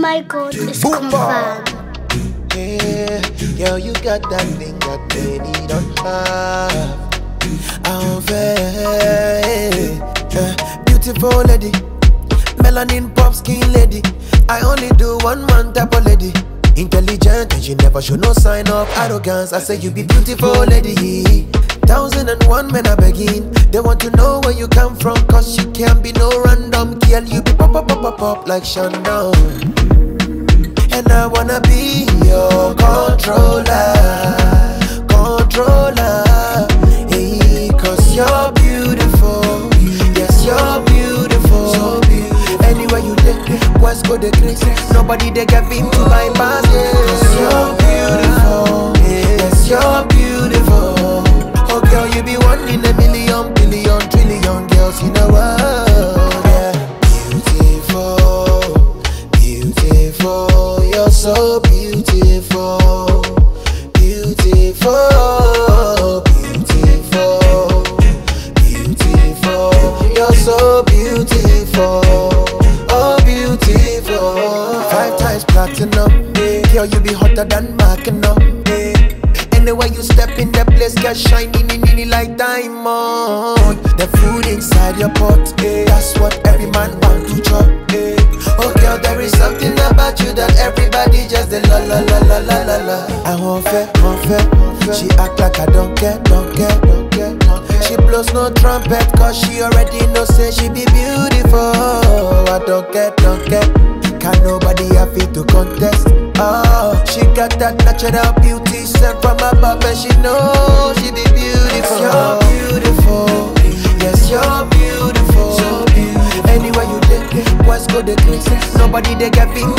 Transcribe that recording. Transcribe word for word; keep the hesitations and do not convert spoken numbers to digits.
my God is Boom, confirmed. Yeah, yo, you got that thing that many don't have. I'm very uh, beautiful lady, melanin pop skin lady. I only do one man type of lady. Intelligent and she never show no sign of arrogance. I say you be beautiful lady. Thousand and one men are begging. They want to know where you come from, cause you can't be no random girl. You be pop pop pop pop pop like Shandon. And I wanna be your controller, controller. Hey, cause you're beautiful. Yes, you're beautiful. So beautiful. Anywhere you take, West go the grace. Nobody they get into my pass. Cause you're beautiful. Yes, you're beautiful. Oh girl, you be one in a million, billion, trillion girls in the world. Yeah, beautiful, beautiful. You're so beautiful, beautiful, beautiful, beautiful. You're so beautiful, oh beautiful. Five times platinum, girl, you be hotter than Mackinac. Anywhere you step in the place, get shiny, nini like diamond. The food inside your pot, eh, that's what every man want to chop. Eh. Oh girl, there is something about you that everybody just the la la la la la la la. I won't fair, won't fair. She act like I don't care, don't care, don't care. She blows no trumpet, cause she already know say she be beautiful. I don't care, don't care. Can't nobody have it to contest. Oh, she got that natural beauty sent from above, and she knows she be beautiful. You're beautiful. Yes, you're beautiful. So beautiful. Anywhere you take, West go the grace. Nobody they get in